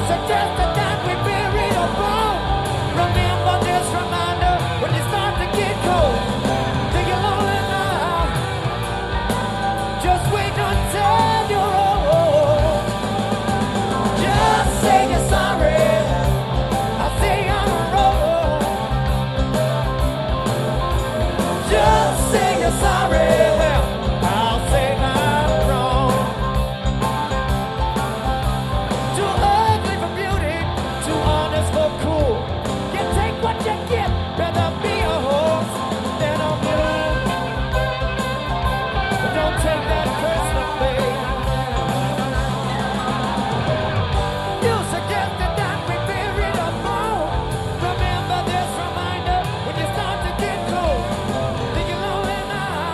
suggested that we bury the bone. Remember this reminder when you start to get cold. Do you lonely now? Just wait until you're old. Just say you're sorry. I say I'm wrong. Just say you're sorry. Well, I'll say I'm wrong. Too ugly for beauty, too honest for cool. You take what you get, rather be a horse than a mule. But don't take that personally. You suggested that we bury the bone. Remember this reminder when you start to get cold. Think you're lonely now?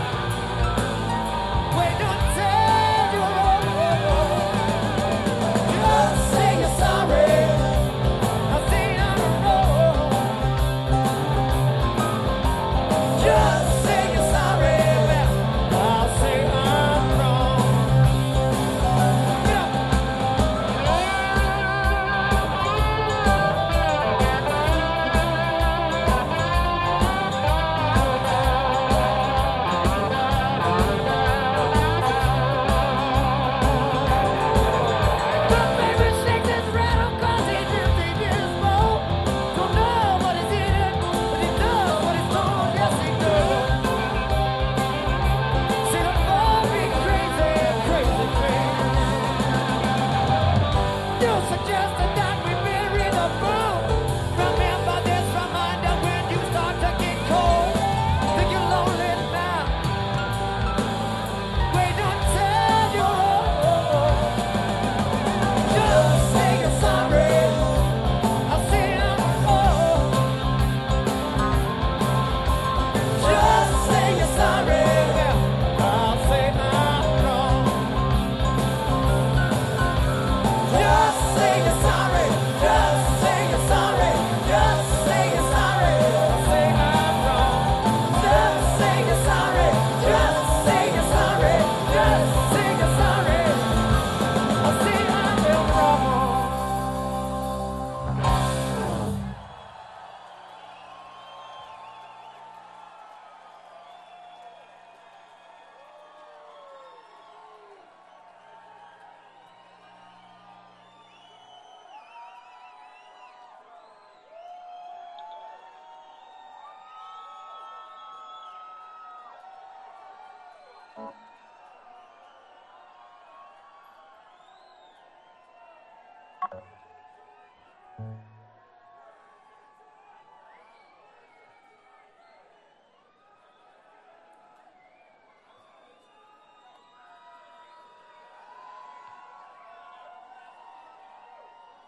Wait until you're old. Just say you're sorry. I say I'm wrong. Just say you're sorry. Well, I'll say I'm wrong. Yeah. My favorite shakes his rattle 'cause he's 50 years old. Don't know what he's eating, but he does what he's told. Yes, he does. See the boy be crazy, crazy, crazy. You suggested that we bury the bone. Remember this reminder when you start to get cold. Think you're lonely now? Wait until you're old. Just say you're sorry. I say I'm wrong. Just say you're sorry. Well, I'll say I'm wrong. Just say you're sorry. Just say you're sorry. Just say you're sorry. I say I'm wrong. Just say you're sorry. Just say you're sorry. Just say you're sorry. I say I'm wrong.